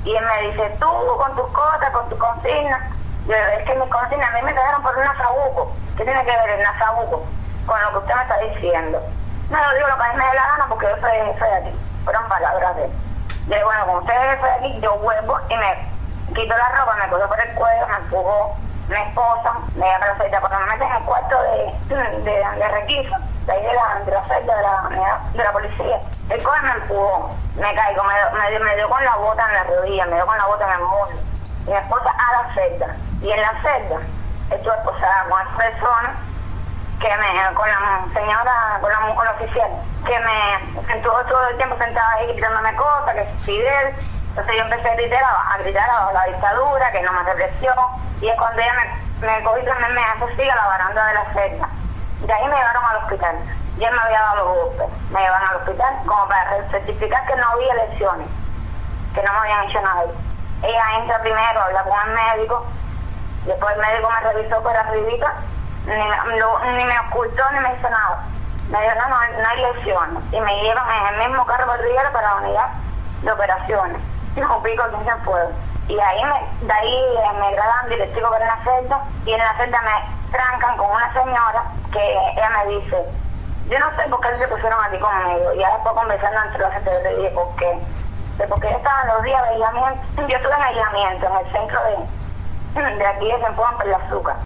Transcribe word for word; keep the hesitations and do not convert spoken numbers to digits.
Y él me dice, tú con tus cosas, con tus consignas. Yo, es que mis consignas a mí me quedaron por un nazabuco. ¿Qué tiene que ver el nazabuco con lo que usted me está diciendo? No, yo digo lo que a mí me dé la gana porque yo soy jefe de aquí. Fueron palabras de él. Yo digo, bueno, como usted es jefe de aquí, yo vuelvo y me quito la ropa, me cogió por el cuello, me empujó mi esposa, me dio la celda, porque me meten en el cuarto de, de, de requisa, de ahí de la, de la celda de la, de la policía. El coche me empujó, me caigo, me, me, me dio con la bota en la rodilla, me dio con la bota en el muslo. Y mi esposa a la celda. Y en la celda estuve esposada con esa persona, que me, con la señora, con la, con la oficial, que me estuvo todo el tiempo sentada ahí gritándome cosas, que Fidel. Entonces yo empecé a gritar, a, a gritar a la dictadura, que no me represión, y es cuando ella me, me cogió y también me hace así a la baranda de la celda. De ahí me llevaron al hospital. Ya me había dado los golpes. Me llevaron al hospital como para certificar que no había lesiones, que no me habían hecho nada. Ella entra primero, habla con el médico, después el médico me revisó por arribita, ni, lo, ni me ocultó ni me hizo nada. Me dijo, no, no, no hay lesiones. Y me llevan en el mismo carro patrullero para la unidad de operaciones. No pico que se puede. Y ahí me, de ahí me gradan directivo para la celda, y en la celda me trancan con una señora que ella me dice, yo no sé por qué se pusieron aquí conmigo. Y ya después conversando entre la gente, yo le dije, ¿por qué? Porque yo estaba en los días de aislamiento, yo estuve en aislamiento en el centro de, de aquí de San Juan por el azúcar.